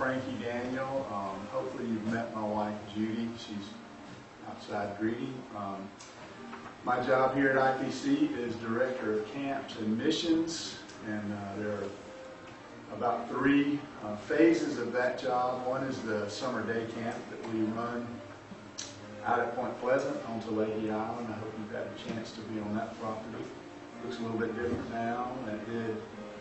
Frankie Daniel. Hopefully you've met my wife Judy. She's outside greeting. My job here at IPC is Director of Camps and Missions, and there are about three phases of that job. One is the summer day camp that we run out at Point Pleasant on Tulahi Island. I hope you've had a chance to be on that property. Looks a little bit different now than it did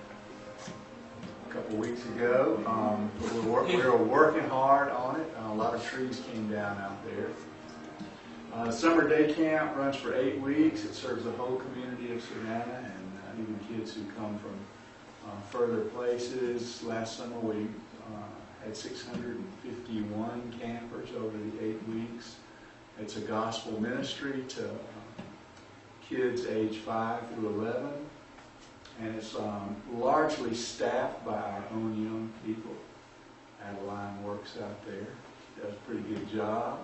a couple weeks ago. We were working hard on it. A lot of trees came down out there. Summer day camp runs for 8 weeks. It serves the whole community of Savannah and even kids who come from further places. Last summer we had 651 campers over the 8 weeks. It's a gospel ministry to kids age 5 through 11, and it's largely staffed by our own young people. Adeline works out there, does a pretty good job.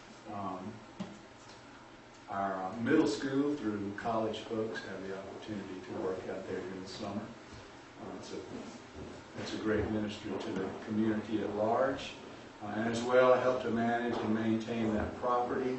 Our middle school through college folks have the opportunity to work out there during the summer. It's a great ministry to the community at large. And as well, I help to manage and maintain that property.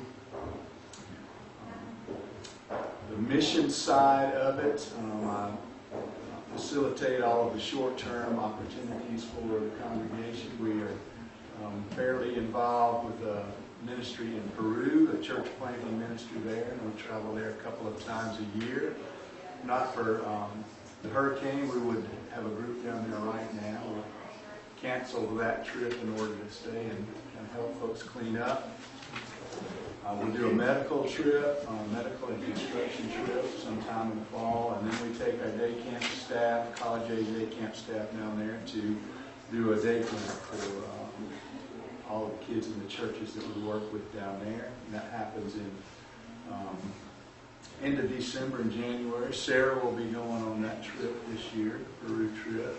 The mission side of it, I facilitate all of the short-term opportunities for the congregation. We are fairly involved with the ministry in Peru, the church planting ministry there, and we travel there a couple of times a year. Not for the hurricane, we would have a group down there right now. We'll cancel that trip in order to stay and help folks clean up. We'll do a medical trip, medical and construction trip sometime in the fall, and then we take our day camp staff, college-age day camp staff down there to do a day clinic for all the kids in the churches that we work with down there. And that happens in end of December and January. Sarah will be going on that trip this year, Peru trip.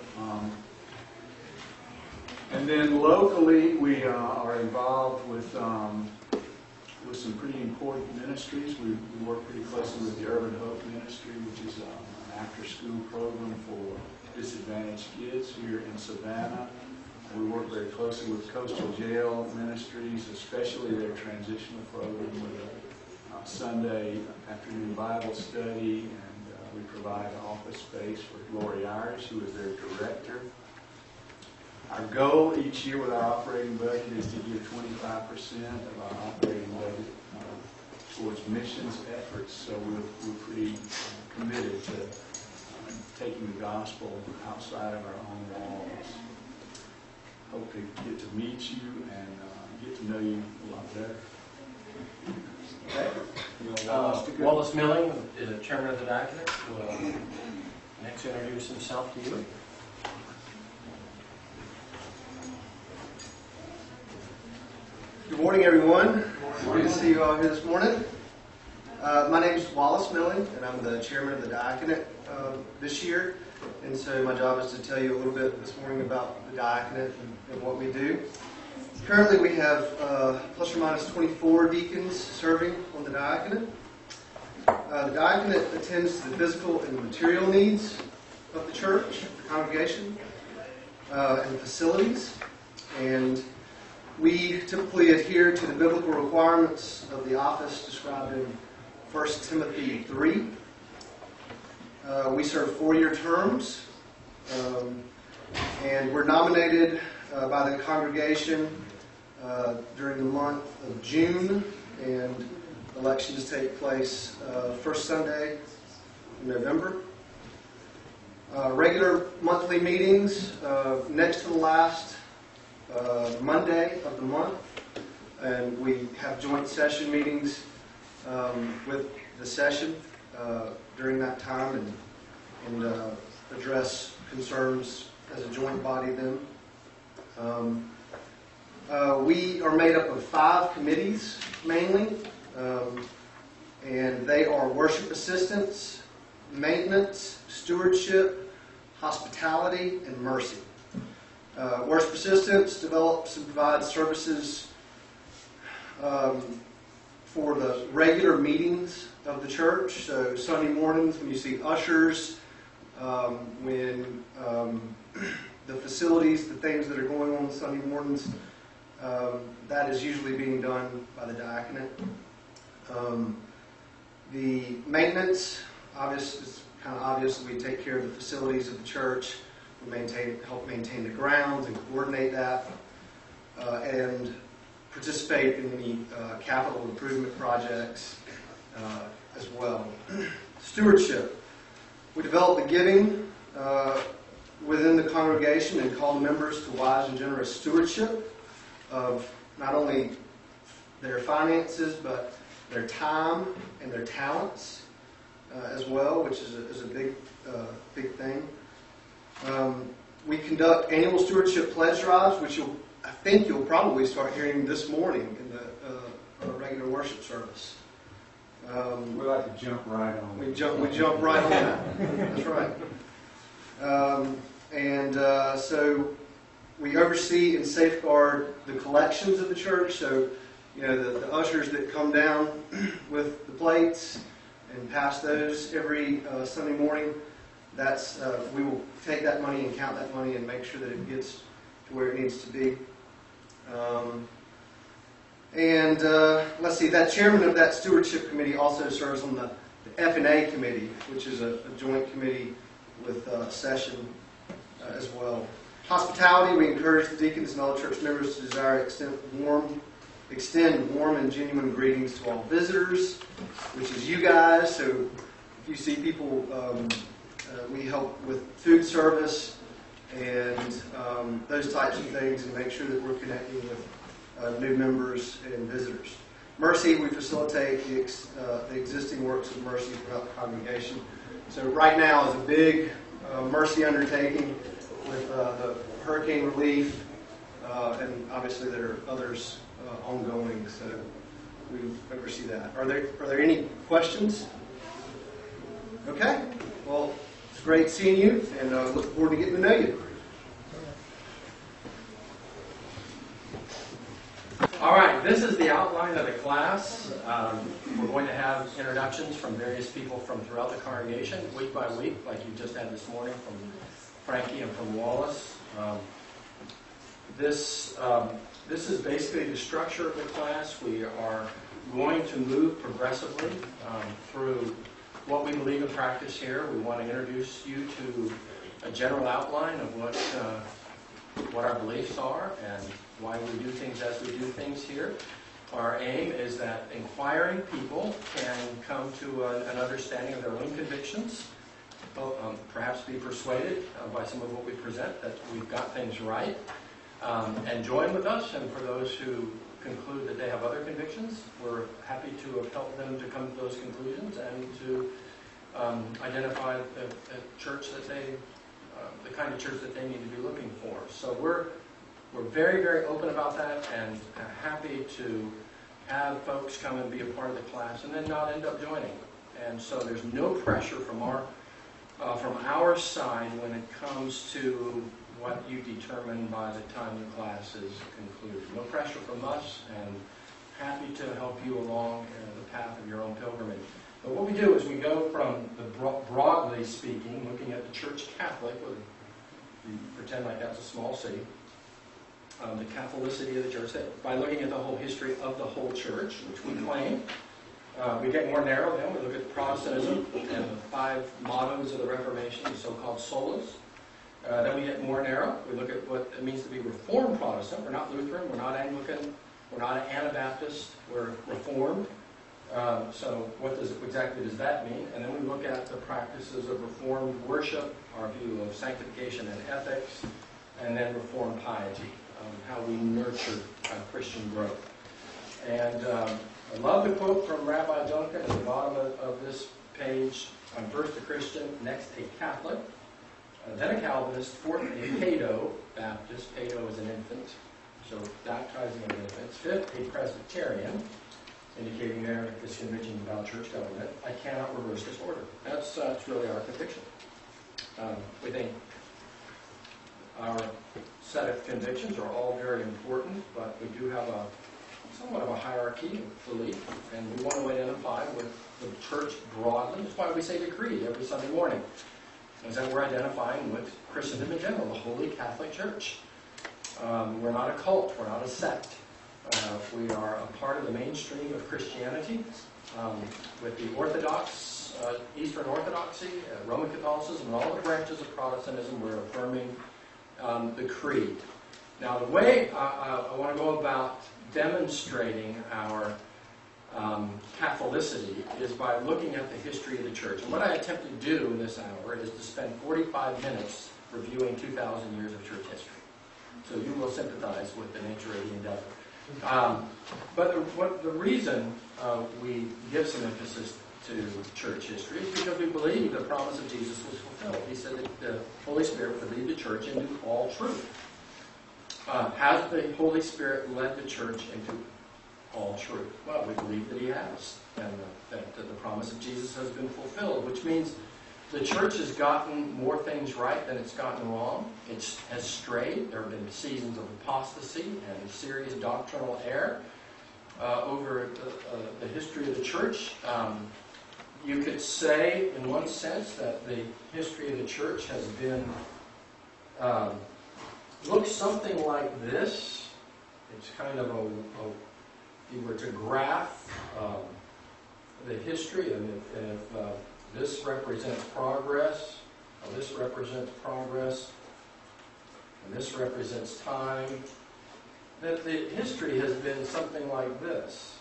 And then locally, we are involved with some pretty important ministries. We work pretty closely with the Urban Hope Ministry, which is an after-school program for disadvantaged kids here in Savannah. We work very closely with Coastal Jail Ministries, especially their transitional program with a Sunday afternoon Bible study, and we provide office space for Lori Irish, who is their director. Our goal each year with our operating budget is to give 25% of our operating budget towards missions efforts. So we're pretty committed to taking the gospel outside of our own walls. Hope to get to meet you and get to know you a lot better. Okay. Wallace Milling is the chairman of the diaconate. Will next introduce himself to you. Good morning, everyone. Good to see you all here this morning. My name is Wallace Milling, and I'm the chairman of the diaconate this year. And so my job is to tell you a little bit this morning about the diaconate and what we do. Currently, we have plus or minus 24 deacons serving on the diaconate. The diaconate attends to the physical and material needs of the church, the congregation, and facilities. And we typically adhere to the biblical requirements of the office described in 1 Timothy 3. We serve 4-year terms, and we're nominated by the congregation during the month of June, and elections take place first Sunday in November. Regular monthly meetings next to the last Monday of the month, and we have joint session meetings with the session during that time and address concerns as a joint body then. We are made up of 5 committees mainly, and they are worship assistance, maintenance, stewardship, hospitality, and mercy. Worship assistance develops and provides services for the regular meetings of the church. So Sunday mornings when you see ushers, when the facilities, the things that are going on Sunday mornings, that is usually being done by the diaconate. The maintenance, it's kind of obvious that we take care of the facilities of the church. We help maintain the grounds and coordinate that, and participate in any capital improvement projects as well. Stewardship. We develop the giving within the congregation and call the members to wise and generous stewardship of not only their finances, but their time and their talents as well, which is a big thing. We conduct annual stewardship pledge drives, which I think you'll probably start hearing this morning in the regular worship service. We like to jump right on. We jump right on that. That's right. So we oversee and safeguard the collections of the church. So, the ushers that come down with the plates and pass those every Sunday morning, we will take that money and count that money and make sure that it gets to where it needs to be. Let's see, that chairman of that stewardship committee also serves on the F&A committee, which is a joint committee with session as well. Hospitality, we encourage the deacons and all church members to desire extend warm and genuine greetings to all visitors, which is you guys. So if you see people, we help with food service and those types of things, and make sure that we're connecting with new members and visitors. Mercy, we facilitate the existing works of mercy throughout the congregation. So right now is a big mercy undertaking with the hurricane relief, and obviously there are others ongoing, so we oversee that. Are there any questions? Okay. Well, it's great seeing you, and look forward to getting to know you. All right, this is the outline of the class. We're going to have introductions from various people from throughout the congregation, week by week, like you just had this morning from Frankie and from Wallace. This is basically the structure of the class. We are going to move progressively through what we believe in practice here. We want to introduce you to a general outline of what our beliefs are and why we do things as we do things here. Our aim is that inquiring people can come to an understanding of their own convictions, perhaps be persuaded by some of what we present that we've got things right, and join with us. And for those who conclude that they have other convictions, we're happy to help them to come to those conclusions and to identify the church that the kind of church that they need to be looking for. So we're very, very open about that, and happy to have folks come and be a part of the class and then not end up joining. And so there's no pressure from our side when it comes to what you determine by the time the class is concluded. No pressure from us, and happy to help you along the path of your own pilgrimage. But what we do is we go from broadly speaking, looking at the Church Catholic, you pretend like that's a small city, the Catholicity of the church, by looking at the whole history of the whole church, which we claim. We get more narrow then. We look at Protestantism and the 5 mottos of the Reformation, the so-called solas. Then we get more narrow. We look at what it means to be Reformed Protestant. We're not Lutheran. We're not Anglican. We're not Anabaptist. We're Reformed. So what exactly does that mean? And then we look at the practices of Reformed worship, our view of sanctification and ethics, and then Reformed piety, how we nurture Christian growth. And I love the quote from Rabbi Duncan at the bottom of this page. I'm first a Christian, next a Catholic, then a Calvinist, fourth a Paedo Baptist. Paedo is an infant, so baptizing of infants. Fifth, a Presbyterian, indicating there his convictions about church government. I cannot reverse this order. That's really our conviction. We think our set of convictions are all very important, but we do have somewhat of a hierarchy of belief, and we want to identify with the church broadly. That's why we say the creed every Sunday morning. is that we're identifying with Christendom in general, the Holy Catholic Church. We're not a cult, we're not a sect. We are a part of the mainstream of Christianity with the Orthodox, Eastern Orthodoxy, Roman Catholicism, and all the branches of Protestantism. We're affirming the Creed. Now, the way I want to go about demonstrating our Catholicity is by looking at the history of the church. And what I attempt to do in this hour is to spend 45 minutes reviewing 2,000 years of church history. So you will sympathize with the nature of the endeavor. But the reason we give some emphasis to church history is because we believe the promise of Jesus was fulfilled. He said that the Holy Spirit would lead the church into all truth. Has the Holy Spirit led the church into all truth? Well, we believe that He has, and that the promise of Jesus has been fulfilled, which means the church has gotten more things right than it's gotten wrong. It has strayed. There have been seasons of apostasy and serious doctrinal error over the history of the church. You could say, in one sense, that the history of the church has been looks something like this. It's kind of if you were to graph the history, and if this represents progress, this represents progress, and this represents time, that the history has been something like this.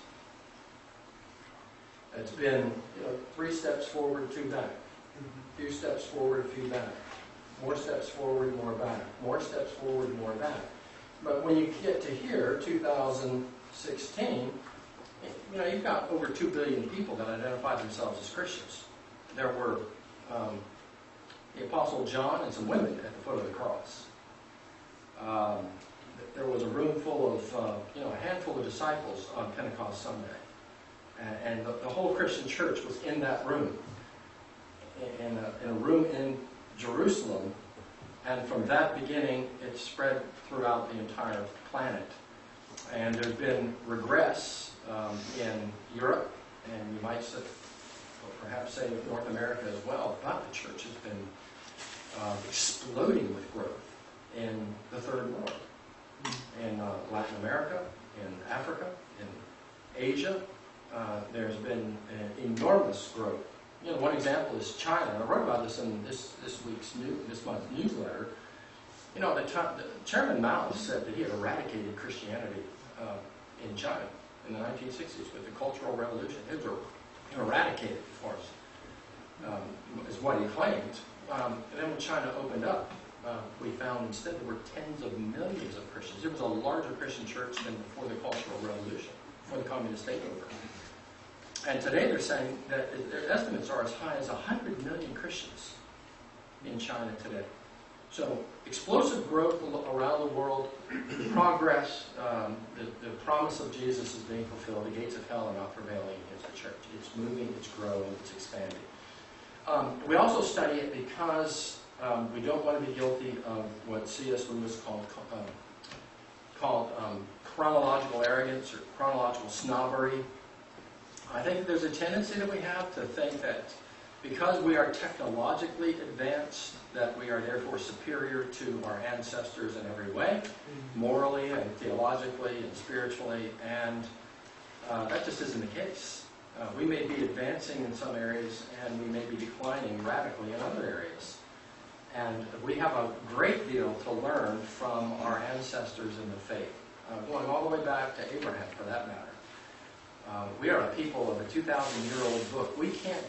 It's been 3 steps forward, 2 back. A few steps forward, a few back. More steps forward, more back. More steps forward, more back. But when you get to here, 2016, you've got over 2 billion people that identify themselves as Christians. There were the Apostle John and some women at the foot of the cross. There was a room full of, a handful of disciples on Pentecost Sunday. And the whole Christian church was in that room, in a room in Jerusalem. And from that beginning, it spread throughout the entire planet. And there have been regress in Europe, and you might say, perhaps say North America as well, but the church has been exploding with growth in the Third World, in Latin America, in Africa, in Asia. There's been enormous growth. One example is China. I wrote about this in this month's newsletter. The Chairman Mao said that he had eradicated Christianity in China in the 1960s with the Cultural Revolution. It was eradicated, as far as is what he claimed. And then when China opened up, we found instead there were tens of millions of Christians. It was a larger Christian church than before the Cultural Revolution, before the Communist takeover. And today they're saying that their estimates are as high as 100 million Christians in China today. So explosive growth around the world, progress, the promise of Jesus is being fulfilled. The gates of hell are not prevailing against the church. It's moving, it's growing, it's expanding. We also study it because we don't want to be guilty of what C.S. Lewis called chronological arrogance or chronological snobbery. I think there's a tendency that we have to think that because we are technologically advanced, that we are therefore superior to our ancestors in every way, morally and theologically and spiritually, and that just isn't the case. We may be advancing in some areas, and we may be declining radically in other areas. And we have a great deal to learn from our ancestors in the faith, going all the way back to Abraham, for that matter. We are a people of a 2,000-year-old book. We can't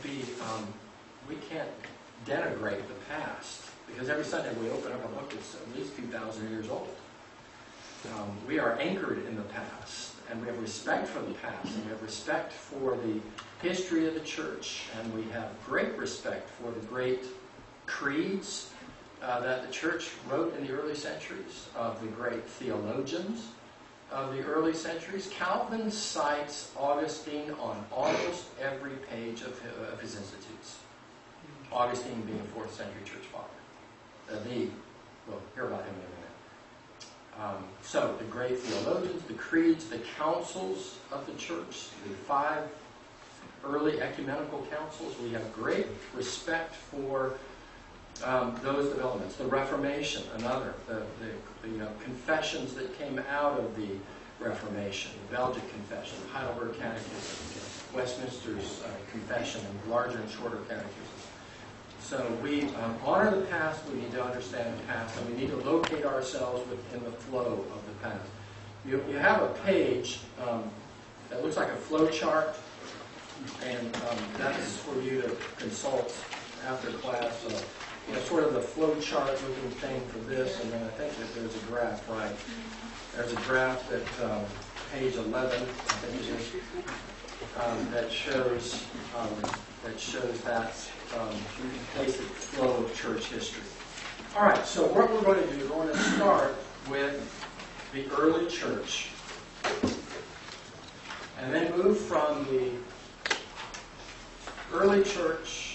denigrate the past, because every Sunday we open up a book that's at least 2,000 years old. We are anchored in the past, and we have respect for the past, and we have respect for the history of the church, and we have great respect for the great creeds that the church wrote in the early centuries, of the great theologians of the early centuries. Calvin cites Augustine on almost every page of his Institutes. Augustine being a 4th century church father. We'll hear about him in a minute. So the great theologians, the creeds, the councils of the church, the 5 early ecumenical councils. We have great respect for those developments. The Reformation, another. The confessions that came out of the Reformation, the Belgic Confession, the Heidelberg Catechism, Westminster's Confession, and larger and shorter catechisms. So we honor the past, we need to understand the past, and we need to locate ourselves within the flow of the past. You have a page that looks like a flow chart, and that's for you to consult after class. Sort of the flow chart looking thing for this, and then I think that there's a graph, right? There's a graph at page 11, I think it is, that shows that basic flow of church history. All right, so what we're going to do, we're going to start with the early church, and then move from the early church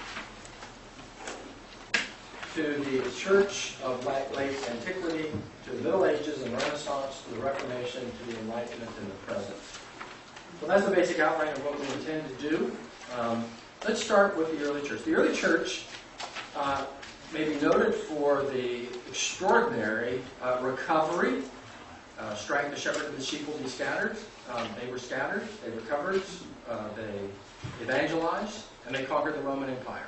to the church of late antiquity, to the Middle Ages and Renaissance, to the Reformation, to the Enlightenment and the present. So that's the basic outline of what we intend to do. Let's start with the early church. The early church may be noted for the extraordinary recovery. Strike the shepherd and the sheep will be scattered. They were scattered, they recovered, they evangelized, and they conquered the Roman Empire.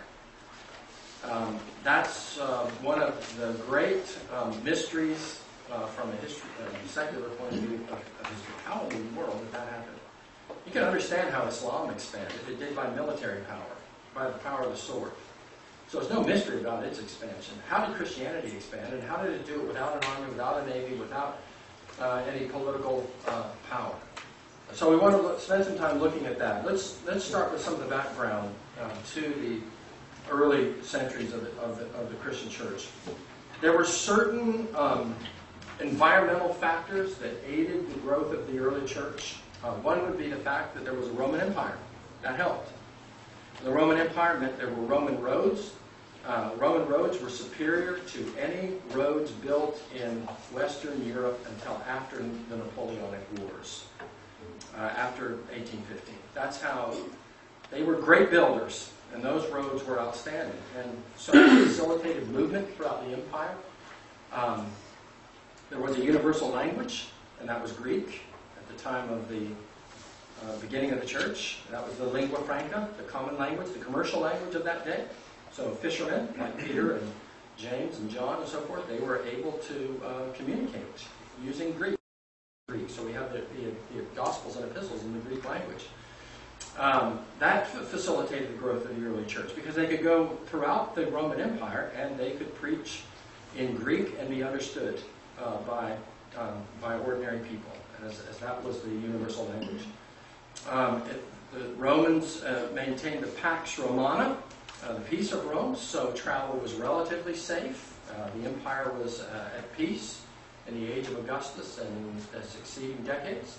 That's one of the great mysteries from a secular point of view of history. How in the world did that happen? You can understand how Islam expanded. It did by military power, by the power of the sword. So it's no mystery about its expansion. How did Christianity expand, and how did it do it without an army, without a navy, without any political power? So we want to spend some time looking at that. Let's start with some of the background to the early centuries of the Christian church. There were certain environmental factors that aided the growth of the early church. One would be the fact that there was a Roman Empire. That helped. The Roman Empire meant there were Roman roads. Roman roads were superior to any roads built in Western Europe until after the Napoleonic Wars, after 1815. That's how they were great builders, and those roads were outstanding. And so it facilitated movement throughout the empire. There was a universal language, and that was Greek. At the time of the beginning of the church, that was the lingua franca, the common language, the commercial language of that day. So fishermen like Peter and James and John and so forth, they were able to communicate using Greek. So we have the Gospels and Epistles in the Greek language. That facilitated the growth of the early church because they could go throughout the Roman Empire and they could preach in Greek and be understood by ordinary people, as that was the universal language. The Romans maintained the Pax Romana, the peace of Rome, so travel was relatively safe. The empire was at peace in the age of Augustus and the succeeding decades.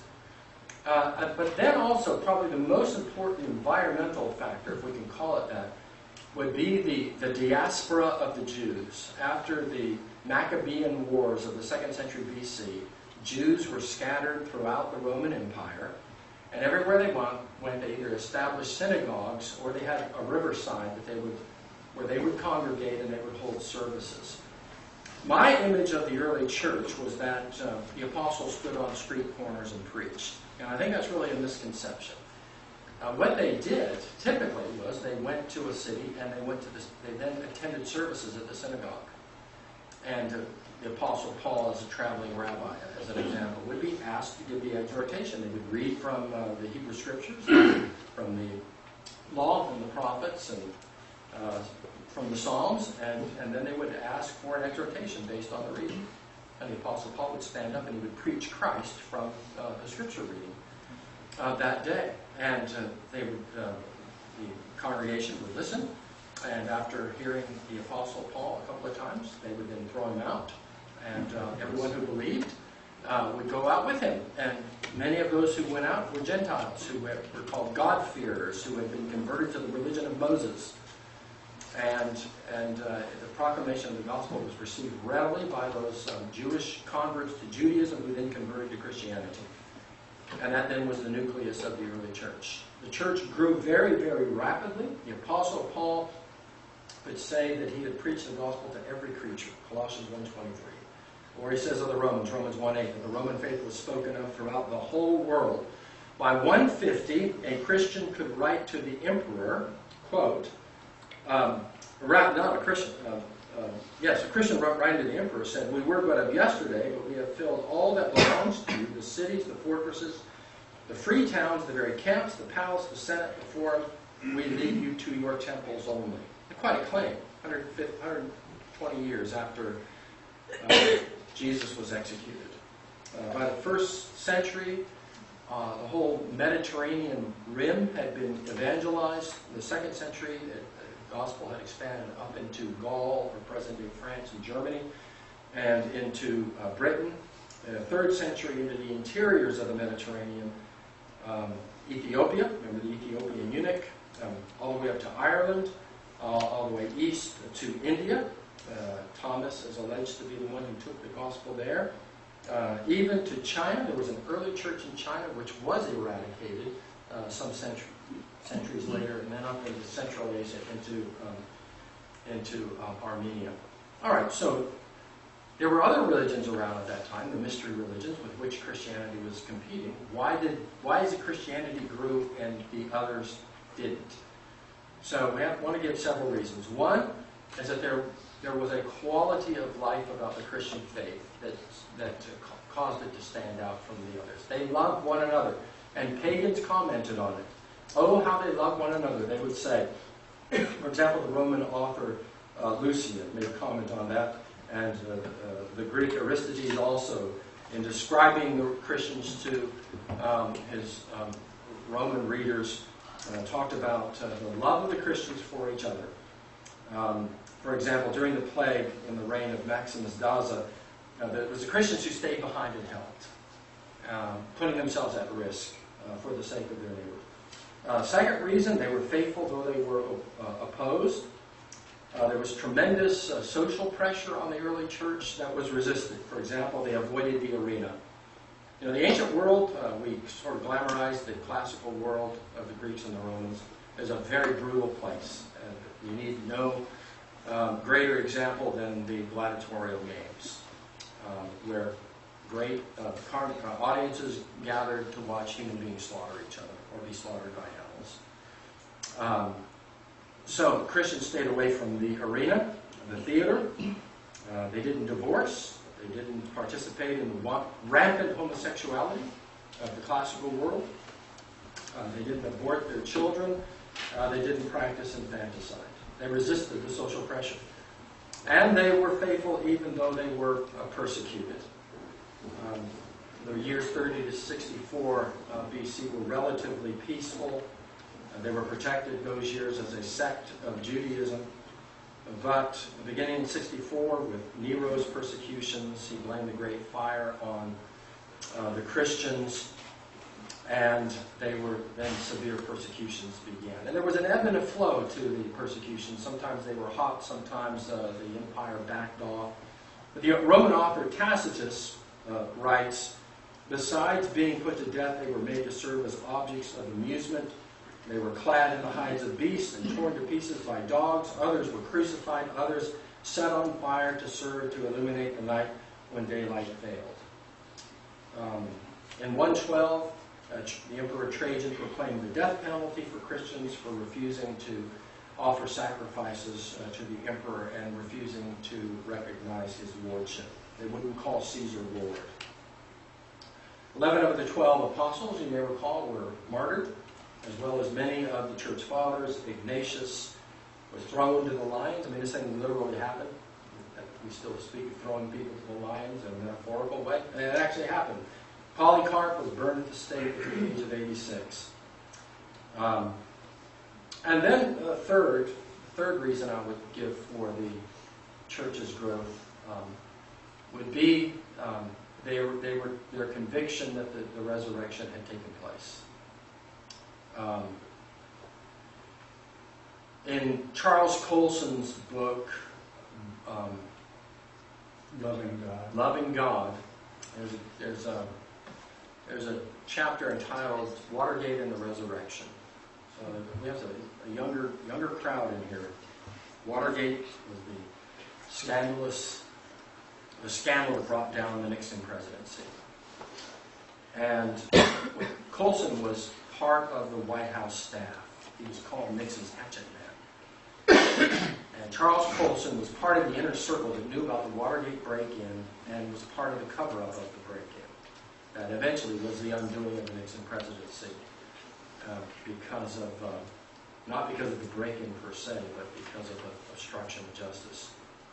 But then also, probably the most important environmental factor, if we can call it that, would be the diaspora of the Jews. After the Maccabean Wars of the 2nd century BC, Jews were scattered throughout the Roman Empire, and everywhere they went, they either established synagogues or they had a riverside where they would congregate and they would hold services. My image of the early church was that the apostles stood on street corners and preached. And I think that's really a misconception. What they did typically was they went to a city and they then attended services at the synagogue. And the Apostle Paul, as a traveling rabbi, as an example, would be asked to give the exhortation. They would read from the Hebrew Scriptures, from the Law, from the prophets, and from the Psalms, and then they would ask for an exhortation based on the reading. And the Apostle Paul would stand up and he would preach Christ from the Scripture reading that day. And the congregation would listen, and after hearing the Apostle Paul a couple of times, they would then throw him out. And everyone who believed would go out with him. And many of those who went out were Gentiles, who were called God-fearers, who had been converted to the religion of Moses. And the proclamation of the gospel was received readily by those Jewish converts to Judaism who then converted to Christianity. And that then was the nucleus of the early church. The church grew very, very rapidly. The Apostle Paul could say that he had preached the gospel to every creature, Colossians 1:23. Or he says of the Romans, Romans 1:8, that the Roman faith was spoken of throughout the whole world. By 150, a Christian could write to the emperor, quote, a Christian writing to the emperor said, "We were but of yesterday, but we have filled all that belongs to you, the cities, the fortresses, the free towns, the very camps, the palace, the senate, the forum. We lead you to your temples only." Quite a claim, 120 years after Jesus was executed. By the first century, the whole Mediterranean rim had been evangelized. In the second century, the gospel had expanded up into Gaul, or present-day France and Germany, and into Britain. In the third century, into the interiors of the Mediterranean, Ethiopia, remember the Ethiopian eunuch, all the way up to Ireland, all the way east to India. Thomas is alleged to be the one who took the gospel there. Even to China. There was an early church in China which was eradicated some centuries later, and then up into Central Asia, into Armenia. All right, so there were other religions around at that time, the mystery religions with which Christianity was competing. Why is it Christianity grew and the others didn't? So we want to give several reasons. One is that there was a quality of life about the Christian faith that caused it to stand out from the others. They loved one another, and pagans commented on it. Oh, how they loved one another, they would say. For example, the Roman author Lucian made a comment on that, and the Greek Aristides also, in describing the Christians to his Roman readers, talked about the love of the Christians for each other. For example, during the plague in the reign of Maximus Daza, there was the Christians who stayed behind and helped, putting themselves at risk for the sake of their neighbor. Second reason, they were faithful though they were opposed. There was tremendous social pressure on the early church that was resisted. For example, they avoided the arena. You know, the ancient world, we sort of glamorized the classical world of the Greeks and the Romans as a very brutal place. You need no greater example than the gladiatorial games, where great audiences gathered to watch human beings slaughter each other or be slaughtered by animals. So Christians stayed away from the arena, the theater. They didn't divorce. They didn't participate in the rampant homosexuality of the classical world. They didn't abort their children. They didn't practice infanticide. They resisted the social pressure. And they were faithful even though they were persecuted. The years 30 to 64 BC were relatively peaceful. They were protected those years as a sect of Judaism. But beginning in 64, with Nero's persecutions, he blamed the Great Fire on the Christians, and then severe persecutions began. And there was an ebb and a flow to the persecution. Sometimes they were hot, sometimes the empire backed off. But the Roman author Tacitus writes, "Besides being put to death, they were made to serve as objects of amusement. They were clad in the hides of beasts and torn to pieces by dogs. Others were crucified. Others set on fire to serve to illuminate the night when daylight failed." In 112, the Emperor Trajan proclaimed the death penalty for Christians for refusing to offer sacrifices to the emperor and refusing to recognize his lordship. They wouldn't call Caesar Lord. 11 of the 12 apostles, you may recall, were martyred, as well as many of the church fathers. Ignatius was thrown to the lions. I mean, this thing literally happened. We still speak of throwing people to the lions in a metaphorical way. And it actually happened. Polycarp was burned at the stake at the age of 86. And then the third reason I would give for the church's growth would be their conviction that the resurrection had taken place. In Charles Colson's book, Loving God, there's a chapter entitled "Watergate and the Resurrection." So we have a younger crowd in here. Watergate was the scandal that brought down the Nixon presidency. And Colson was part of the White House staff. He was called Nixon's hatchet man. And Charles Colson was part of the inner circle that knew about the Watergate break-in and was part of the cover-up of the break-in. That eventually was the undoing of the Nixon presidency because of, not because of the break-in per se, but because of the obstruction of justice.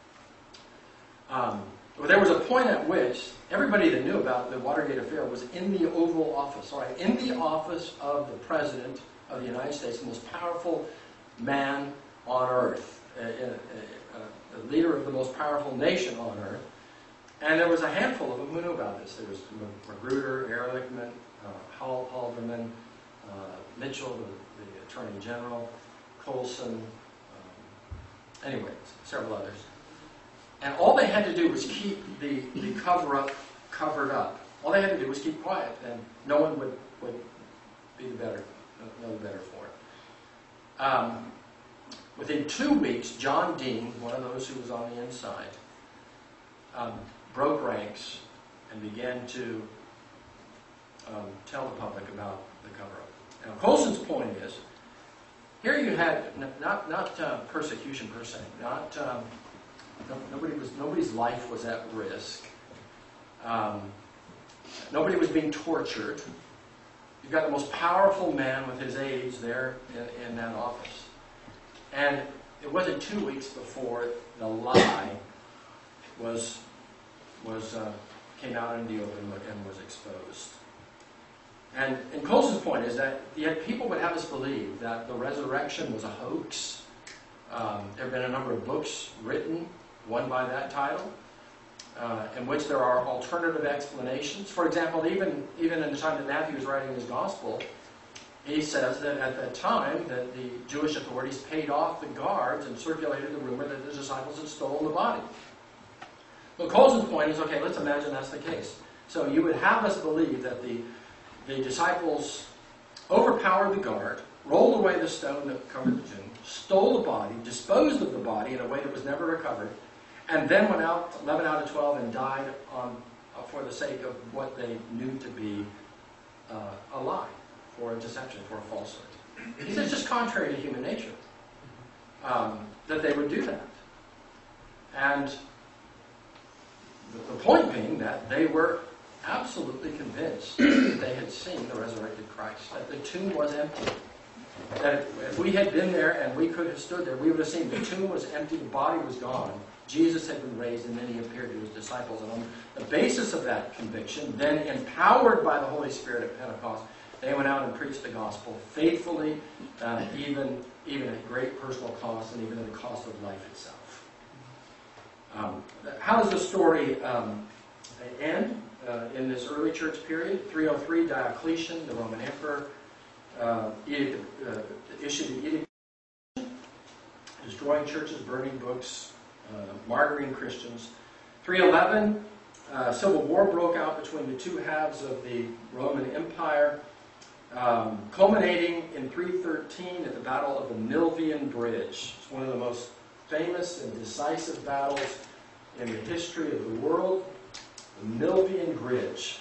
Well, there was a point at which everybody that knew about the Watergate affair was in the Oval Office, all right, in the office of the President of the United States, the most powerful man on earth, the leader of the most powerful nation on earth. And there was a handful of them who knew about this. There was Magruder, Ehrlichman, Haldeman, Mitchell, the Attorney General, Colson, anyway, several others. And all they had to do was keep the cover-up covered up. All they had to do was keep quiet, and no one would be the better, know the better for it. Within 2 weeks, John Dean, one of those who was on the inside, broke ranks and began to tell the public about the cover-up. Now, Colson's point is, here you had not persecution per se, nobody's life was at risk. Nobody was being tortured. You've got the most powerful man with his aides there in that office. And it wasn't 2 weeks before the lie came out in the open and was exposed. And Colson's point is that yet people would have us believe that the resurrection was a hoax. There have been a number of books written, one by that title, in which there are alternative explanations. For example, even in the time that Matthew was writing his gospel, he says that at that time that the Jewish authorities paid off the guards and circulated the rumor that the disciples had stolen the body. But Colson's point is, okay, let's imagine that's the case. So you would have us believe that the disciples overpowered the guard, rolled away the stone that covered the tomb, stole the body, disposed of the body in a way that was never recovered, and then went out, 11 out of 12, and died for the sake of what they knew to be a lie, for a deception, for a falsehood. He says it's just contrary to human nature that they would do that. And the point being that they were absolutely convinced that they had seen the resurrected Christ, that the tomb was empty. That if we had been there and we could have stood there, we would have seen the tomb was empty, the body was gone, Jesus had been raised, and then he appeared to his disciples. And on the basis of that conviction, then empowered by the Holy Spirit at Pentecost, they went out and preached the gospel faithfully, even at great personal cost and even at the cost of life itself. How does the story end in this early church period? 303, Diocletian, the Roman emperor, issued an edict destroying churches, burning books, martyring Christians. 311, civil war broke out between the two halves of the Roman Empire, culminating in 313 at the Battle of the Milvian Bridge. It's one of the most famous and decisive battles in the history of the world, the Milvian Bridge.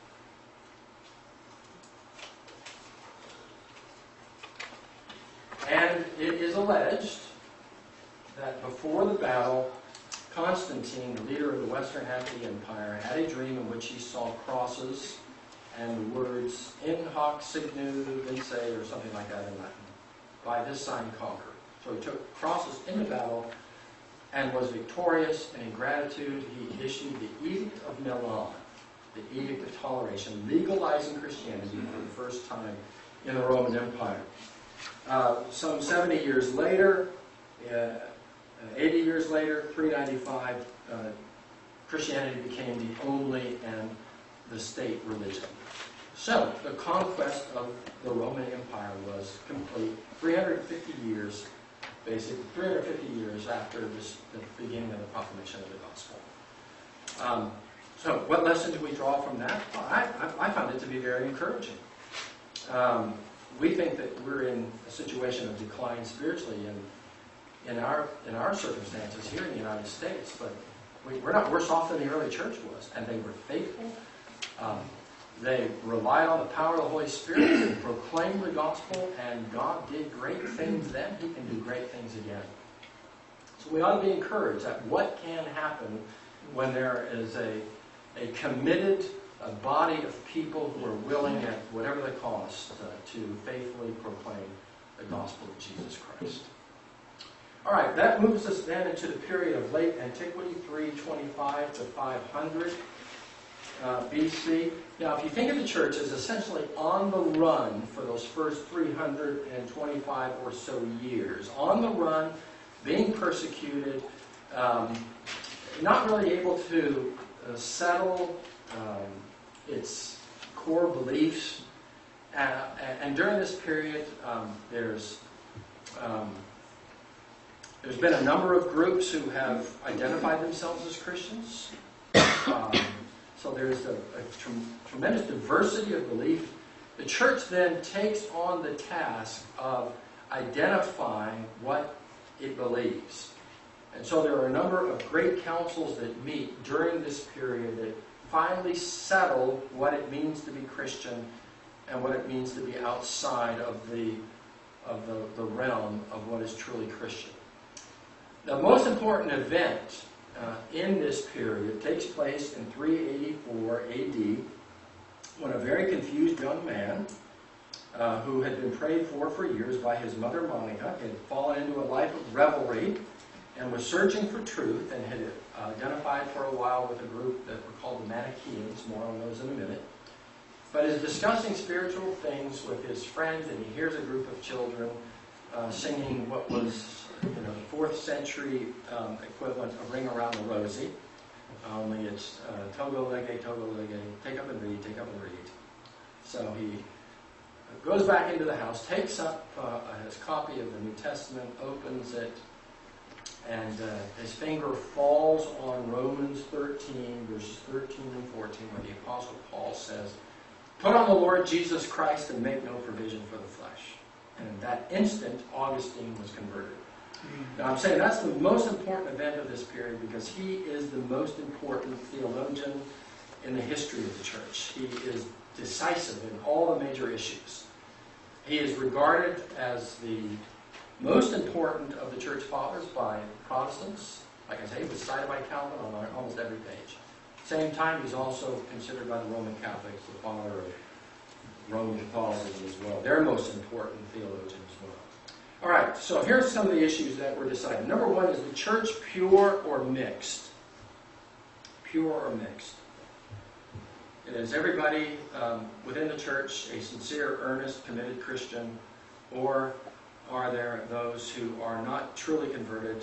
And it is alleged that before the battle, Constantine, the leader of the western half of the empire, had a dream in which he saw crosses and the words "in hoc signo vince" or something like that in Latin. By this sign conquer. So he took crosses in the battle and was victorious, and in gratitude he issued the Edict of Milan, the Edict of Toleration, legalizing Christianity for the first time in the Roman Empire. Some 70 years later, 80 years later, 395, Christianity became the only and the state religion. So, the conquest of the Roman Empire was complete 350 years, basically 350 years after the beginning of the proclamation of the gospel. So, what lesson do we draw from that? Well, I found it to be very encouraging. We think that we're in a situation of decline spiritually in our circumstances here in the United States, but we're not worse off than the early church was. And they were faithful. They relied on the power of the Holy Spirit and proclaimed the gospel, and God did great things then. He can do great things again. So we ought to be encouraged at what can happen when there is a committed body of people who are willing, at whatever the cost, to faithfully proclaim the gospel of Jesus Christ. All right, that moves us then into the period of late antiquity, 325 to 500 BC. Now, if you think of the church as essentially on the run for those first 325 or so years, on the run, being persecuted, not really able to settle its core beliefs. And during this period, there's been a number of groups who have identified themselves as Christians. So there's a tremendous diversity of belief. The church then takes on the task of identifying what it believes. And so there are a number of great councils that meet during this period that finally settle what it means to be Christian and what it means to be outside of the realm of what is truly Christian. The most important event in this period takes place in 384 AD, when a very confused young man who had been prayed for years by his mother Monica had fallen into a life of revelry and was searching for truth, and had identified for a while with a group that were called the Manichaeans. More on those in a minute. But is discussing spiritual things with his friends, and he hears a group of children singing what was, the 4th century equivalent of Ring Around the Rosie. Only it's Togo Lege, take up and read, take up and read. So he goes back into the house, takes up his copy of the New Testament, opens it, and his finger falls on Romans 13, verses 13 and 14, where the Apostle Paul says, "Put on the Lord Jesus Christ and make no provision for the flesh." And in that instant, Augustine was converted. Now I'm saying that's the most important event of this period because he is the most important theologian in the history of the church. He is decisive in all the major issues. He is regarded as the most important of the church fathers by Protestants. Like I say, he was cited by Calvin on almost every page. Same time, he's also considered by the Roman Catholics the father of Roman Catholicism as well. Their most important theologian as well. All right, so here's some of the issues that were decided. Number one, is the church pure or mixed? Pure or mixed? Is everybody within the church a sincere, earnest, committed Christian, or are there those who are not truly converted,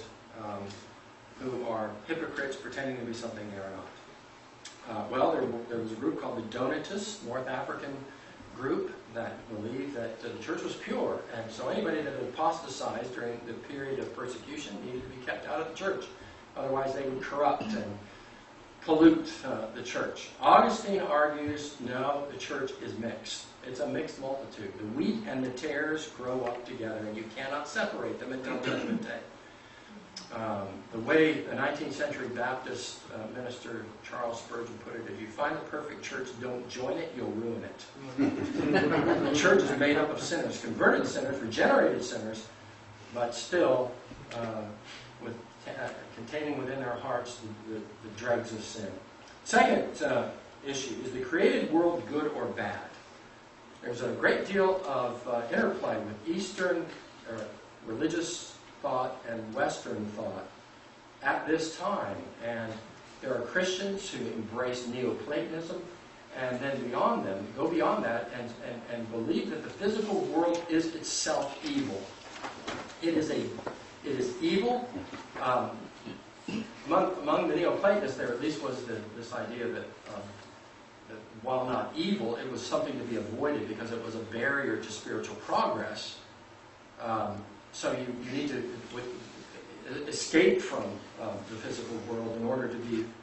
who are hypocrites pretending to be something they are not? Well, there was a group called the Donatists, North African group, that believed that the church was pure, and so anybody that apostatized during the period of persecution needed to be kept out of the church. Otherwise, they would corrupt and pollute the church. Augustine argues, no, the church is mixed. It's a mixed multitude. The wheat and the tares grow up together, and you cannot separate them until Judgment Day. The way the 19th century Baptist minister Charles Spurgeon put it, if you find the perfect church, don't join it, you'll ruin it. The church is made up of sinners, converted sinners, regenerated sinners, but still containing within their hearts the dregs of sin. Second issue, is the created world good or bad? There's a great deal of interplay with Eastern religious thought and Western thought at this time, and there are Christians who embrace Neoplatonism, and then go beyond that and believe that the physical world is itself evil. It is evil. Among the Neoplatonists, there at least was this idea that while not evil, it was something to be avoided because it was a barrier to spiritual progress. So you need to escape from the physical world in order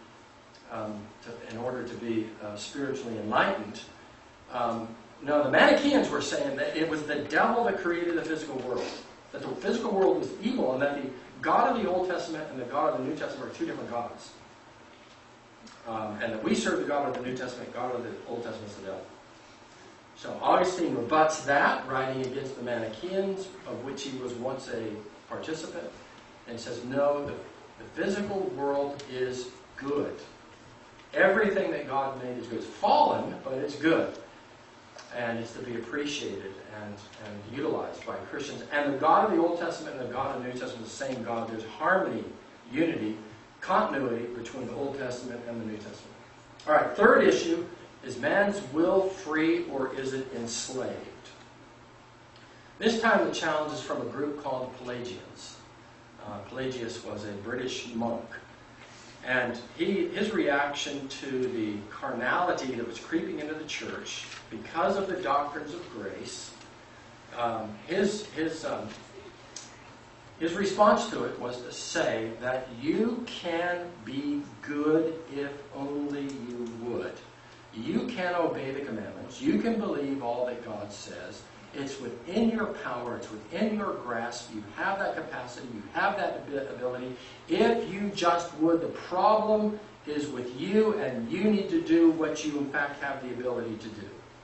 to be spiritually enlightened. No, the Manichaeans were saying that it was the devil that created the physical world. that the physical world was evil, and that the God of the Old Testament and the God of the New Testament are two different gods. And that we serve the God of the New Testament, God of the Old Testament is the devil. So Augustine rebuts that, writing against the Manichaeans, of which he was once a participant, and says, no, the physical world is good. Everything that God made is good. It's fallen, but it's good. And it's to be appreciated and utilized by Christians. And the God of the Old Testament and the God of the New Testament is the same God. There's harmony, unity, continuity between the Old Testament and the New Testament. All right, third issue, is man's will free or is it enslaved? This time the challenge is from a group called Pelagians. Pelagius was a British monk. And his reaction to the carnality that was creeping into the church because of the doctrines of grace, his response to it was to say that you can be good if only you would. You can obey the commandments. You can believe all that God says. It's within your power. It's within your grasp. You have that capacity. You have that ability. If you just would, the problem is with you, and you need to do what you, in fact, have the ability to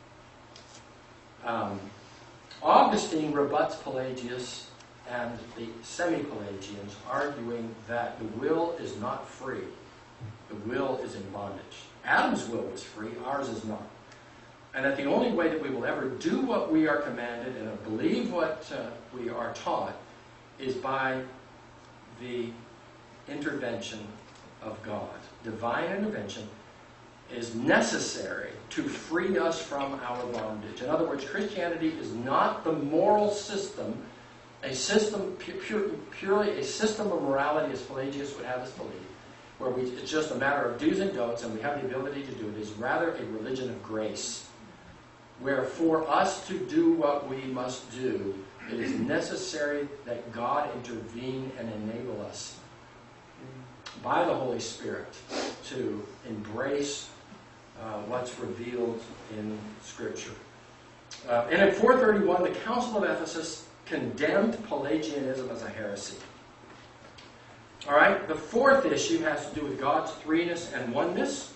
do. Augustine rebuts Pelagius and the semi-Pelagians, arguing that the will is not free. The will is in bondage. Adam's will was free, ours is not. And that the only way that we will ever do what we are commanded and believe what we are taught is by the intervention of God. Divine intervention is necessary to free us from our bondage. In other words, Christianity is not the moral system, a system purely a system of morality, as Pelagius would have us believe, where it's just a matter of do's and don'ts and we have the ability to do it. It is rather a religion of grace, where for us to do what we must do, it is necessary that God intervene and enable us by the Holy Spirit to embrace what's revealed in Scripture. And in 431, the Council of Ephesus condemned Pelagianism as a heresy. All right, the fourth issue has to do with God's threeness and oneness,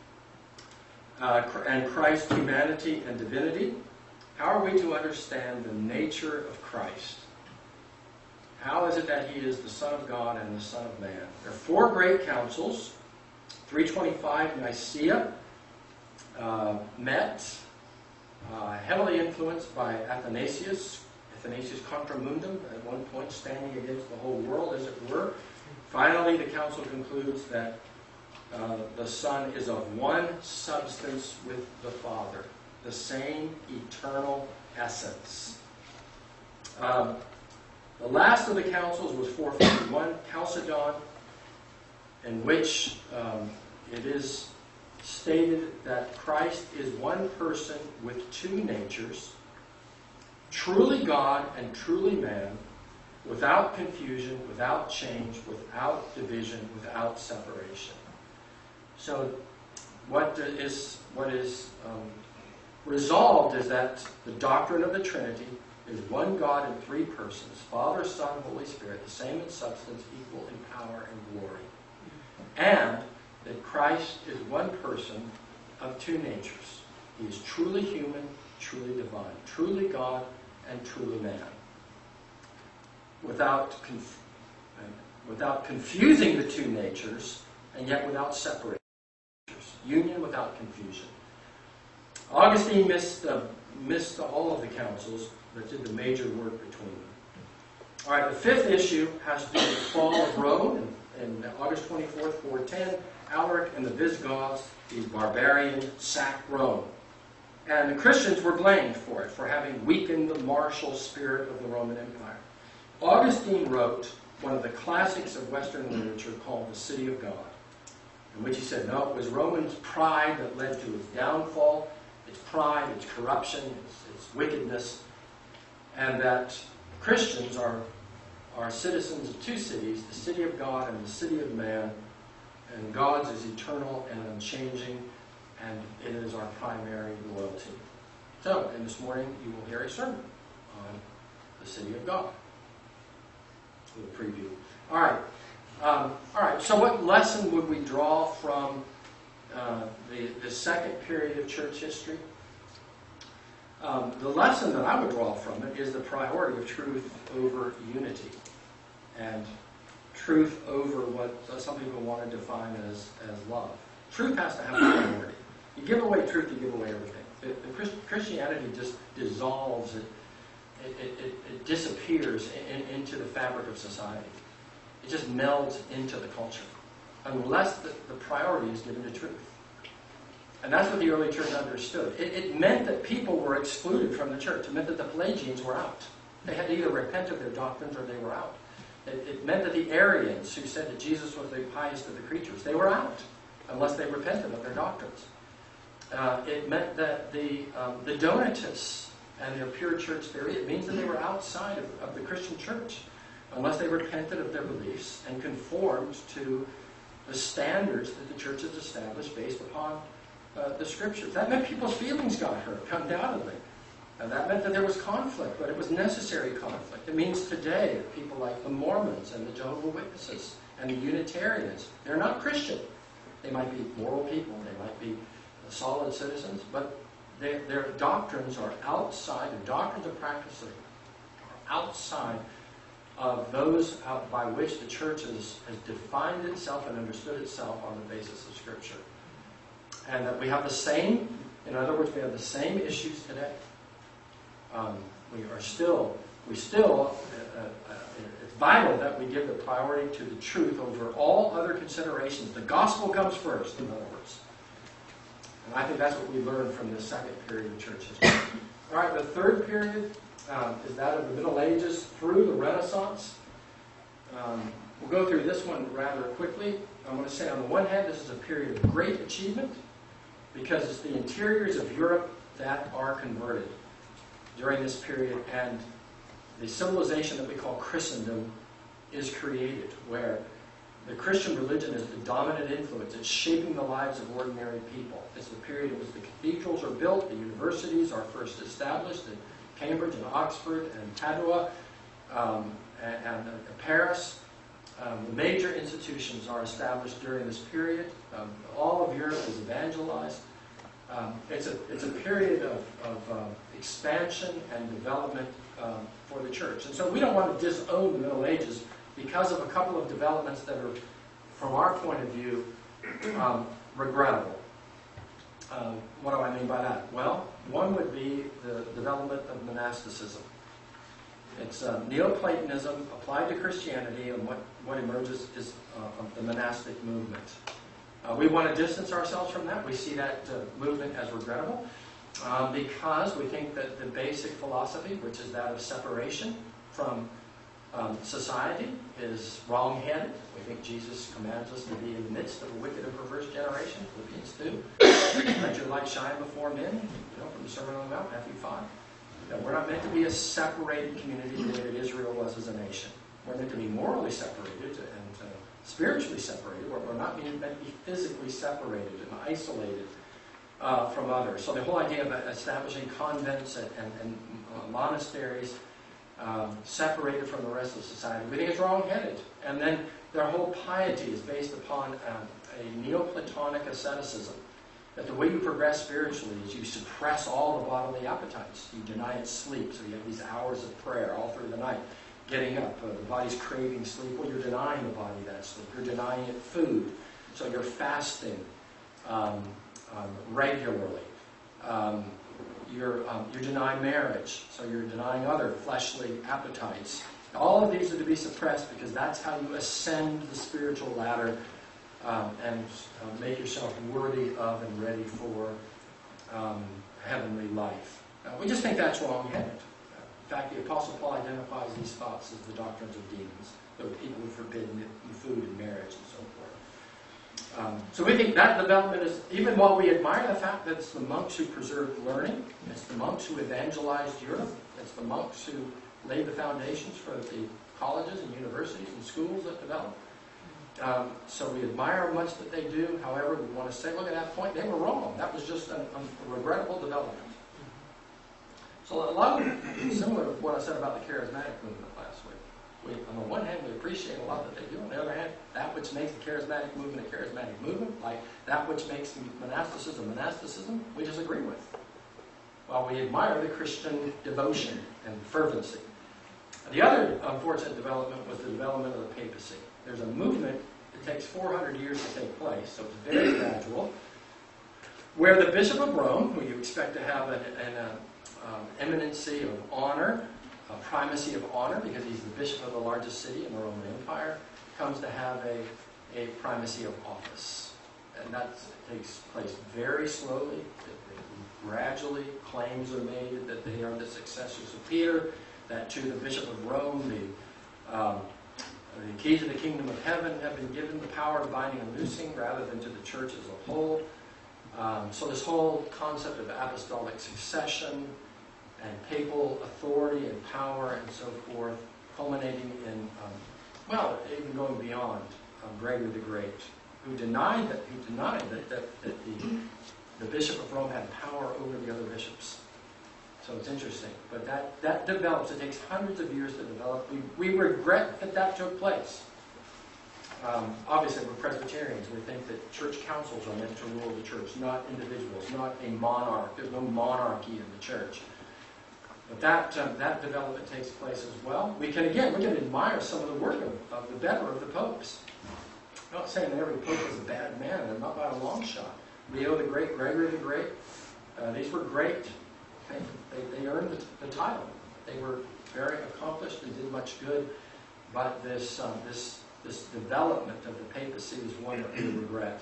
and Christ's humanity and divinity. How are we to understand the nature of Christ? How is it that he is the Son of God and the Son of Man? There are four great councils. 325 Nicaea met, heavily influenced by Athanasius Contra Mundum, at one point standing against the whole world, as it were. Finally, the council concludes that the Son is of one substance with the Father, the same eternal essence. The last of the councils was 451, Chalcedon, in which it is stated that Christ is one person with two natures, truly God and truly man, without confusion, without change, without division, without separation. So what is resolved is that the doctrine of the Trinity is one God in three persons, Father, Son, Holy Spirit, the same in substance, equal in power and glory. And that Christ is one person of two natures. He is truly human, truly divine, truly God, and truly man. Without confusing the two natures, and yet without separating. Union without confusion. Augustine missed all of the councils, but did the major work between them. All right, the fifth issue has to do with the fall of Rome. In August 24th, 410, Alaric and the Visigoths, these barbarians, sacked Rome. And the Christians were blamed for it, for having weakened the martial spirit of the Roman Empire. Augustine wrote one of the classics of Western literature called The City of God, in which he said, no, it was Romans' pride that led to its downfall, its pride, its corruption, its wickedness, and that Christians are citizens of two cities, the city of God and the city of man, and God's is eternal and unchanging, and it is our primary loyalty. So, and this morning you will hear a sermon on the city of God. the preview. All right. So what lesson would we draw from the second period of church history? The lesson that I would draw from it is the priority of truth over unity, and truth over what some people want to define as love. Truth has to have a priority. You give away truth, you give away everything. Christianity just dissolves, it disappears into the fabric of society. It just melds into the culture, unless the priority is given to truth. And that's what the early church understood. It meant that people were excluded from the church. It meant that the Pelagians were out. They had to either repent of their doctrines or they were out. It meant that the Arians, who said that Jesus was the highest of the creatures, they were out unless they repented of their doctrines. It meant that the Donatists and their pure church theory, it means that they were outside of the Christian church unless they repented of their beliefs and conformed to the standards that the church has established based upon the Scriptures. That meant people's feelings got hurt, undoubtedly. And that meant that there was conflict, but it was necessary conflict. It means today that people like the Mormons and the Jehovah's Witnesses and the Unitarians, they're not Christian. They might be moral people, they might be solid citizens, but their doctrines are outside, the doctrines of practice are outside of those by which the church has defined itself and understood itself on the basis of Scripture. And that we have the same, in other words, we have the same issues today. It's vital that we give the priority to the truth over all other considerations. The gospel comes first, in other words. And I think that's what we learned from the second period of church history. All right, the third period is that of the Middle Ages through the Renaissance. We'll go through this one rather quickly. I want to say, on the one hand, this is a period of great achievement because it's the interiors of Europe that are converted during this period, and the civilization that we call Christendom is created, where the Christian religion is the dominant influence. It's shaping the lives of ordinary people. It's the period in which the cathedrals are built, the universities are first established in Cambridge and Oxford and Padua and Paris. The major institutions are established during this period. All of Europe is evangelized. It's a period of expansion and development for the church. And so we don't want to disown the Middle Ages because of a couple of developments that are, from our point of view, regrettable. What do I mean by that? Well, one would be the development of monasticism. It's Neoplatonism applied to Christianity, and what emerges is the monastic movement. We want to distance ourselves from that. We see that movement as regrettable because we think that the basic philosophy, which is that of separation from society, is wrong-headed. We think Jesus commands us to be in the midst of a wicked and perverse generation, Philippians 2. Let your light shine before men, from the Sermon on the Mount, Matthew 5. We're not meant to be a separated community the way that Israel was as a nation. We're meant to be morally separated and spiritually separated. We're not meant to be physically separated and isolated from others. So the whole idea of establishing convents and monasteries separated from the rest of society, we think it's wrong-headed. And then their whole piety is based upon a Neoplatonic asceticism. That the way you progress spiritually is you suppress all the bodily appetites. You deny it sleep, so you have these hours of prayer all through the night. Getting up, the body's craving sleep, well, you're denying the body that sleep. You're denying it food, so you're fasting regularly. You're denying marriage, so you're denying other fleshly appetites. All of these are to be suppressed because that's how you ascend the spiritual ladder and make yourself worthy of and ready for heavenly life. We just think that's wrong-headed. In fact, the Apostle Paul identifies these thoughts as the doctrines of demons. There are people who forbid food and marriage and so forth. So we think that development is, even while we admire the fact that it's the monks who preserved learning, it's the monks who evangelized Europe, it's the monks who laid the foundations for the colleges and universities and schools that developed. So we admire how much that they do. However, we want to say, look, at that point, they were wrong. That was just a regrettable development. So a lot of similar to what I said about the charismatic movement last week. On the one hand, we appreciate a lot that they do. On the other hand, that which makes the charismatic movement a charismatic movement, like that which makes monasticism, we disagree with. While we admire the Christian devotion and fervency. The other unfortunate development was the development of the papacy. There's a movement that takes 400 years to take place, so it's very gradual, where the Bishop of Rome, who you expect to have an eminency of honor, a primacy of honor, because he's the bishop of the largest city in the Roman Empire, comes to have a primacy of office. And that takes place very slowly. Gradually, claims are made that they are the successors of Peter, that to the Bishop of Rome, the keys of the kingdom of heaven have been given the power of binding and loosing rather than to the church as a whole. So this whole concept of apostolic succession and papal authority and power and so forth, culminating in, even going beyond Gregory the Great, who denied that the Bishop of Rome had power over the other bishops. So it's interesting. But that develops. It takes hundreds of years to develop. We regret that took place. Obviously, we're Presbyterians. We think that church councils are meant to rule the church, not individuals, not a monarch. There's no monarchy in the church. But that development takes place as well. We can admire some of the work of the better of the popes. I'm not saying that every pope is a bad man, and not by a long shot. Leo the Great, Gregory the Great, these were great. They earned the title. They were very accomplished and did much good. But this development of the papacy is one that we regret.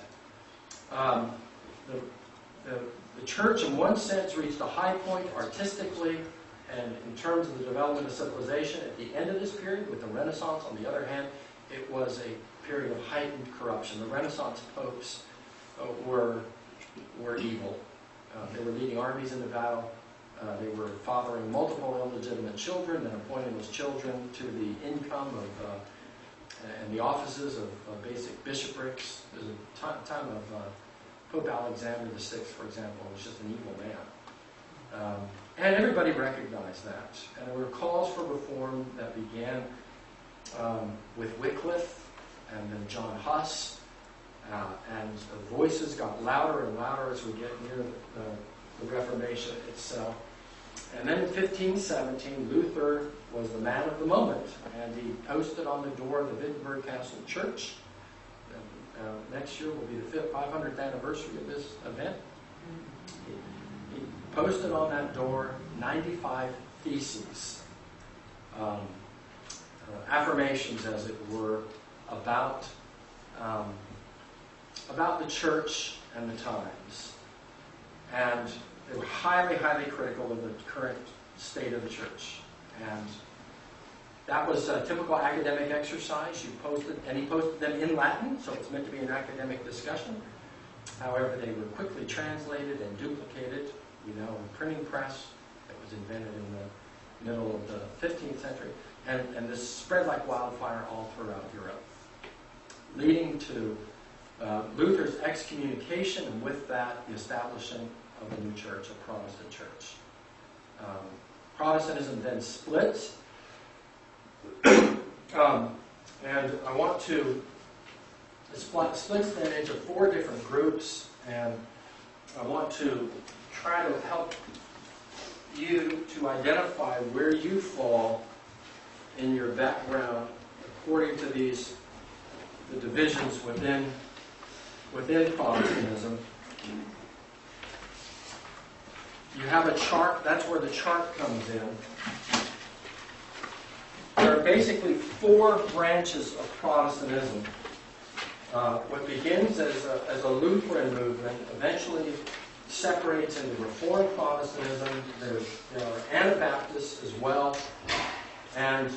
The church, in one sense, reached a high point artistically and in terms of the development of civilization at the end of this period with the Renaissance. On the other hand, it was a period of heightened corruption. The Renaissance popes were evil. They were leading armies into battle. They were fathering multiple illegitimate children and appointing those children to the income of and the offices of basic bishoprics. There's a time of Pope Alexander VI, for example, was just an evil man. And everybody recognized that. And there were calls for reform that began with Wycliffe and then John Huss. And the voices got louder and louder as we get near the Reformation itself. And then in 1517, Luther was the man of the moment, and he posted on the door of the Wittenberg Castle Church. Next year will be the 500th anniversary of this event. He posted on that door 95 theses, affirmations, as it were, about the church and the times. And they were highly, highly critical of the current state of the church. And that was a typical academic exercise. He posted them in Latin, so it's meant to be an academic discussion. However, they were quickly translated and duplicated. A printing press that was invented in the middle of the 15th century. And this spread like wildfire all throughout Europe, leading to Luther's excommunication, and with that, the establishing of a new church, a Protestant church. Protestantism then splits, and I want to, it splits then into 4 different groups, and I want to try to help you to identify where you fall in your background according to the divisions within Protestantism. You have a chart. That's where the chart comes in. There are basically 4 branches of Protestantism. What begins as a Lutheran movement eventually separates into Reformed Protestantism. There are Anabaptists as well, and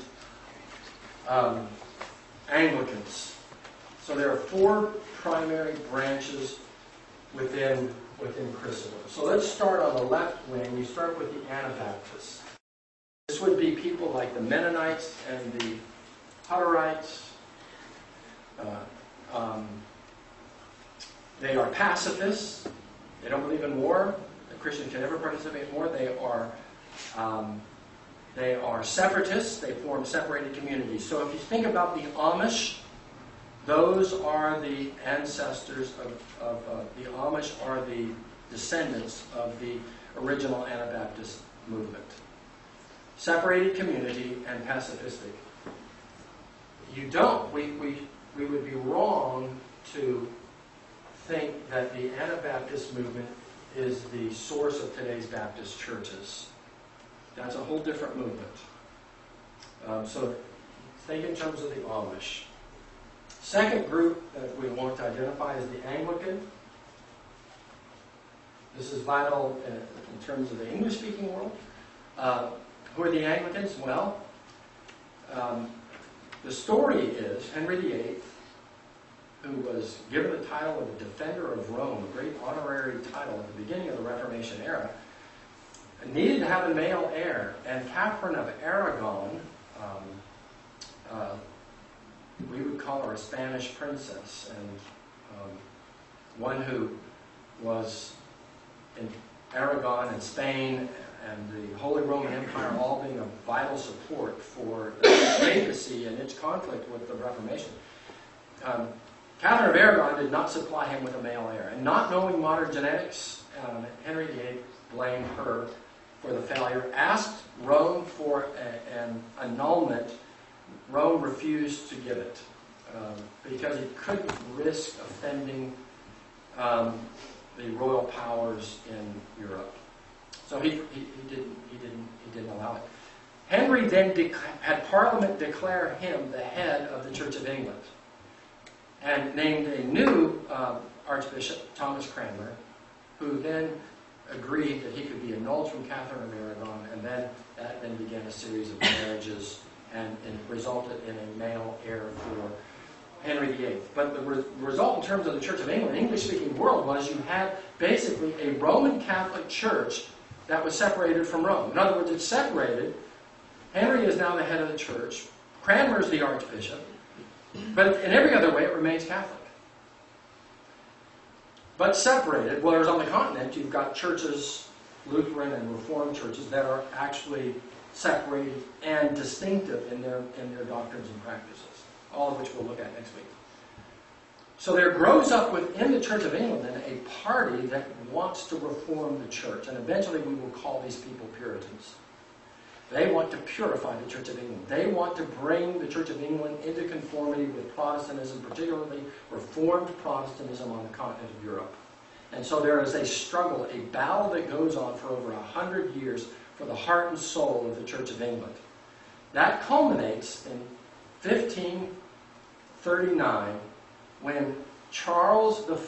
Anglicans. So there are 4 primary branches within Christendom. So let's start on the left wing. You start with the Anabaptists. This would be people like the Mennonites and the Hutterites. They are pacifists. They don't believe in war. A Christian can never participate in war. They are They are separatists. They form separated communities. So if you think about the Amish, those are the ancestors of the Amish are the descendants of the original Anabaptist movement. Separated community and pacifistic. We would be wrong to think that the Anabaptist movement is the source of today's Baptist churches. That's a whole different movement. So think in terms of the Amish. Second group that we want to identify is the Anglican. This is vital in terms of the English-speaking world. Who are the Anglicans? Well, the story is Henry VIII, who was given the title of the Defender of Rome, a great honorary title at the beginning of the Reformation era, needed to have a male heir, and Catherine of Aragon, we would call her a Spanish princess, and one who was in Aragon and Spain and the Holy Roman Empire all being a vital support for the papacy and its conflict with the Reformation. Catherine of Aragon did not supply him with a male heir, and not knowing modern genetics, Henry VIII blamed her for the failure, asked Rome for an annulment. Rome refused to give it because he couldn't risk offending the royal powers in Europe. So he didn't allow it. Henry then had Parliament declare him the head of the Church of England, and named a new Archbishop, Thomas Cranmer, who then agreed that he could be annulled from Catherine of Aragon, and that then began a series of marriages and resulted in a male heir for Henry VIII. But the result in terms of the Church of England, English-speaking world, was you had basically a Roman Catholic Church that was separated from Rome. In other words, it's separated. Henry is now the head of the church. Cranmer is the archbishop. But in every other way, it remains Catholic. But separated, whereas on the continent, you've got churches, Lutheran and Reformed churches, that are actually separated and distinctive in their doctrines and practices, all of which we'll look at next week. So there grows up within the Church of England then a party that wants to reform the church, and eventually we will call these people Puritans. They want to purify the Church of England. They want to bring the Church of England into conformity with Protestantism, particularly Reformed Protestantism on the continent of Europe. And so there is a struggle, a battle that goes on for over 100 years for the heart and soul of the Church of England. That culminates in 1539 when Charles I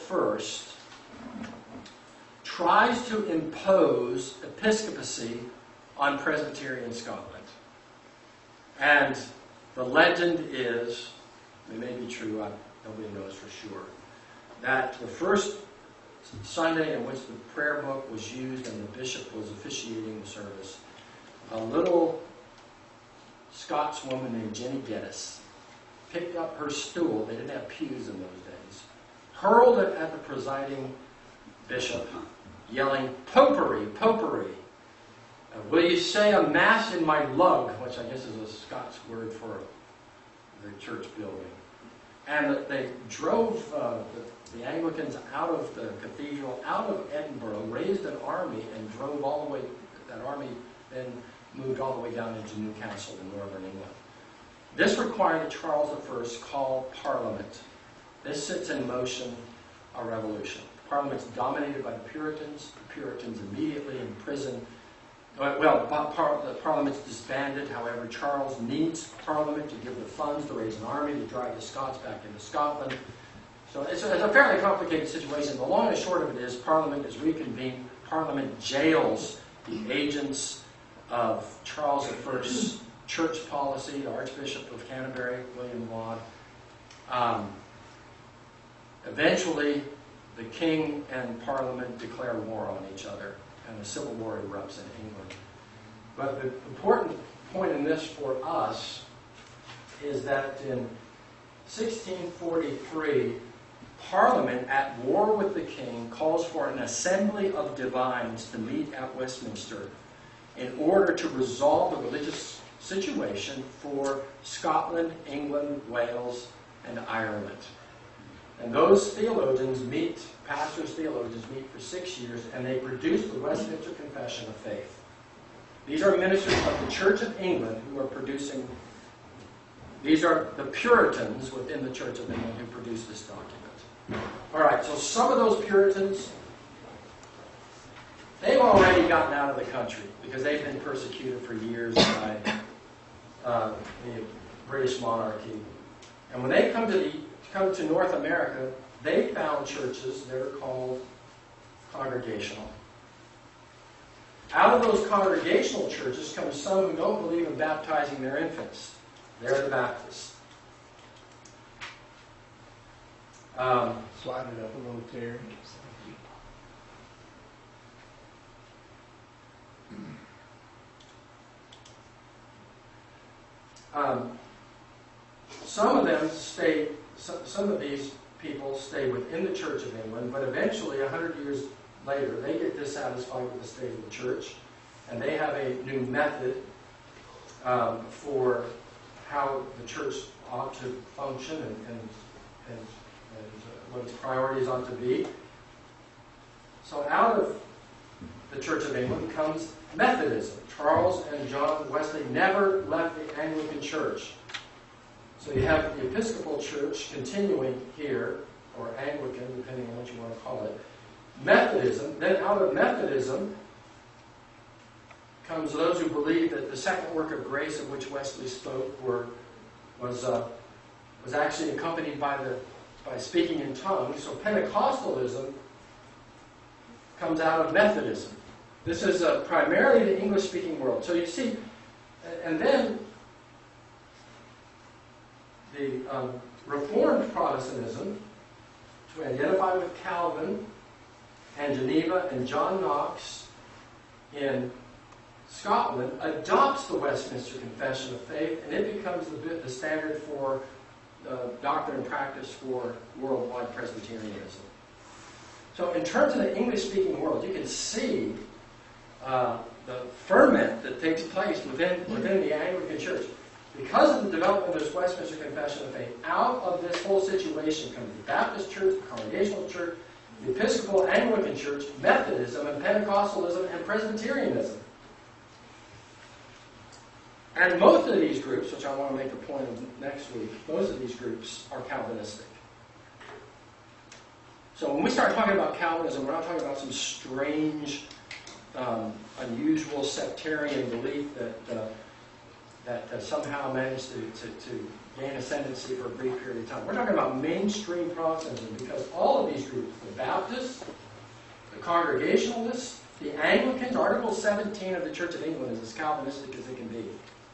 tries to impose episcopacy on Presbyterian Scotland. And the legend is, it may be true, nobody knows for sure, that the first Sunday in which the prayer book was used and the bishop was officiating the service, a little Scots woman named Jenny Geddes picked up her stool, they didn't have pews in those days, hurled it at the presiding bishop, yelling, "Popery, popery! Will you say a mass in my lug?" which I guess is a Scots word for the church building. And they drove the Anglicans out of the cathedral, out of Edinburgh, raised an army, and drove all the way. That army then moved all the way down into Newcastle in northern England. This required that Charles I call Parliament. This sets in motion a revolution. Parliament's dominated by the Puritans. The Puritans immediately imprison. Well, the Parliament's disbanded. However, Charles needs Parliament to give the funds to raise an army to drive the Scots back into Scotland. So it's a fairly complicated situation. The long and short of it is Parliament is reconvened. Parliament jails the agents of Charles I's church policy, the Archbishop of Canterbury, William Laud. Eventually, the king and Parliament declare war on each other, and a civil war erupts in England. But the important point in this for us is that in 1643, Parliament, at war with the king, calls for an assembly of divines to meet at Westminster in order to resolve the religious situation for Scotland, England, Wales, and Ireland. And those theologians meet, pastors, theologians meet for 6 years, and they produce the Westminster Confession of Faith. These are ministers of the Church of England who are producing, these are the Puritans within the Church of England who produced this document. All right, so some of those Puritans, they've already gotten out of the country because they've been persecuted for years by the British monarchy. And when they come to North America, they found churches that are called congregational. Out of those congregational churches come some who don't believe in baptizing their infants. They're the Baptists. Slide it up a little, Terry. Some of them stay. Some of these people stay within the Church of England, but eventually, 100 years later, they get dissatisfied with the state of the church, and they have a new method for how the church ought to function and what its priorities ought to be. So out of the Church of England comes Methodism. Charles and John Wesley never left the Anglican Church. So you have the Episcopal Church continuing here, or Anglican, depending on what you want to call it. Methodism, then out of Methodism comes those who believe that the second work of grace of which Wesley spoke was actually accompanied by speaking in tongues. So Pentecostalism comes out of Methodism. This is primarily the English-speaking world. So you see, and then the Reformed Protestantism, to identify with Calvin and Geneva and John Knox in Scotland, adopts the Westminster Confession of Faith, and it becomes the standard for doctrine and practice for worldwide Presbyterianism. So in terms of the English-speaking world, you can see the ferment that takes place within the Anglican Church. Because of the development of this Westminster Confession of Faith, out of this whole situation comes the Baptist Church, the Congregational Church, the Episcopal Anglican Church, Methodism, and Pentecostalism, and Presbyterianism. And most of these groups, which I want to make a point of next week, most of these groups are Calvinistic. So when we start talking about Calvinism, we're not talking about some strange, unusual sectarian belief that somehow managed to gain ascendancy for a brief period of time. We're talking about mainstream Protestantism because all of these groups, the Baptists, the Congregationalists, the Anglicans, Article 17 of the Church of England is as Calvinistic as it can be.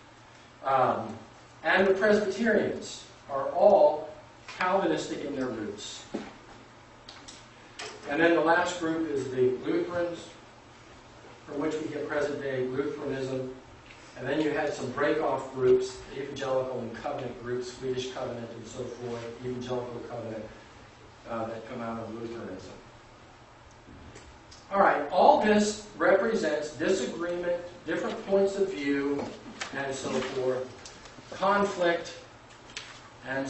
And the Presbyterians are all Calvinistic in their roots. And then the last group is the Lutherans, from which we get present-day Lutheranism. And then you had some break-off groups, evangelical and covenant groups, Swedish Covenant and so forth, evangelical covenant, that come out of Lutheranism. All right, all this represents disagreement, different points of view, and so forth, conflict, and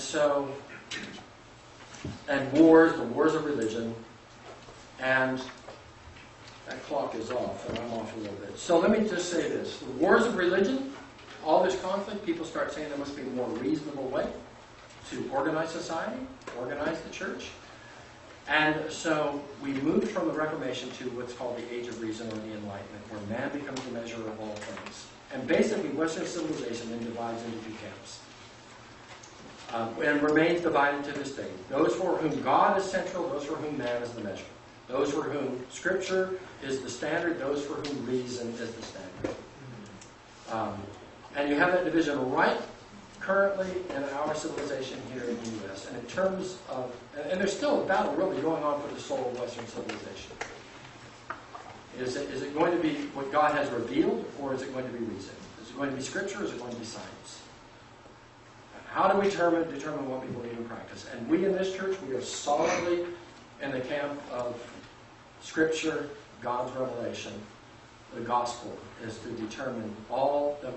wars, the wars of religion, and that clock is off, and I'm off a little bit. So let me just say this. The wars of religion, all this conflict, people start saying there must be a more reasonable way to organize society, organize the church. And so we moved from the Reformation to what's called the Age of Reason or the Enlightenment, where man becomes the measure of all things. And basically, Western civilization then divides into two camps. And remains divided to this day. Those for whom God is central, those for whom man is the measure. Those for whom Scripture is the standard, those for whom reason is the standard. And you have that division right currently in our civilization here in the U.S. And in terms of, and there's still a battle really going on for the soul of Western civilization. Is it going to be what God has revealed, or is it going to be reason? Is it going to be Scripture, or is it going to be science? How do we determine what we believe and practice? And we in this church, we are solidly in the camp of Scripture, God's revelation, the gospel is to determine all the